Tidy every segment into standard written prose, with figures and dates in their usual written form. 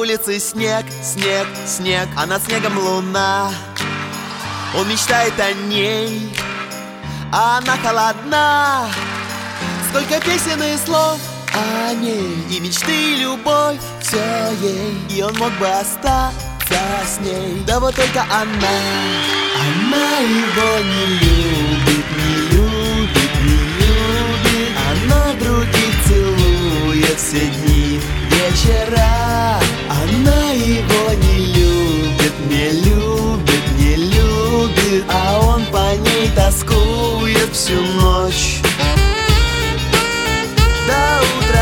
улице снег, снег, снег, а над снегом луна. Он мечтает о ней, а она холодна. Сколько песен и слов о ней, и мечты, и любовь, все ей. И он мог бы остаться с ней, да вот только она его не любит, не любит, не любит. Она других целует все дни, вечера. Она его не любит, не любит, не любит. А он по ней тоскует всю ночь до утра.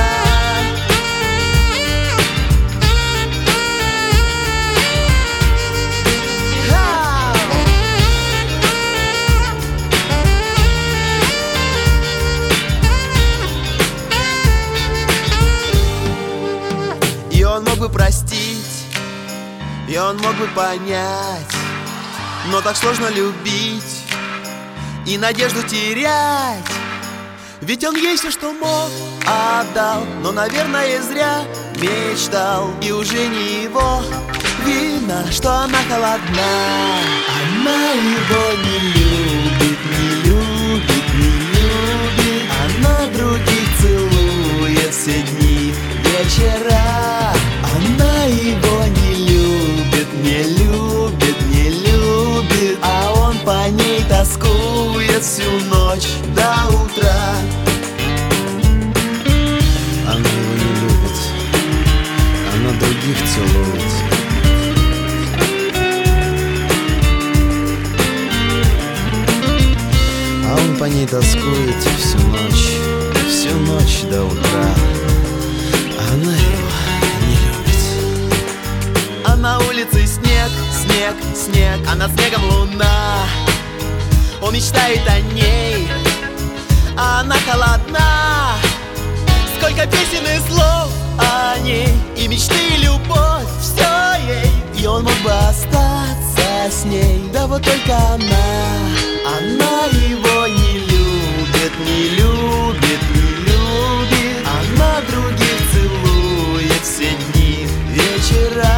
И он мог бы простить, и он мог бы понять, но так сложно любить и надежду терять. Ведь он ей все, что мог, отдал, но, наверное, зря мечтал. И уже не его вина, что она холодна. Она его не любит, не любит, не любит. Она других целует все дни, вечера. Она его не любит, не любит, не любит. А он по ней тоскует всю ночь до утра. Она его не любит, она других целует. А он по ней тоскует всю ночь до утра. Она его не любит. А на улице снег, снег, снег, а над снегом луна. Он мечтает о ней, а она холодна. Сколько песен и слов о ней, и мечты, и любовь, все ей. И он мог бы остаться с ней, да вот только она его не любит, не любит, не любит. Она других целует все дни, вечера.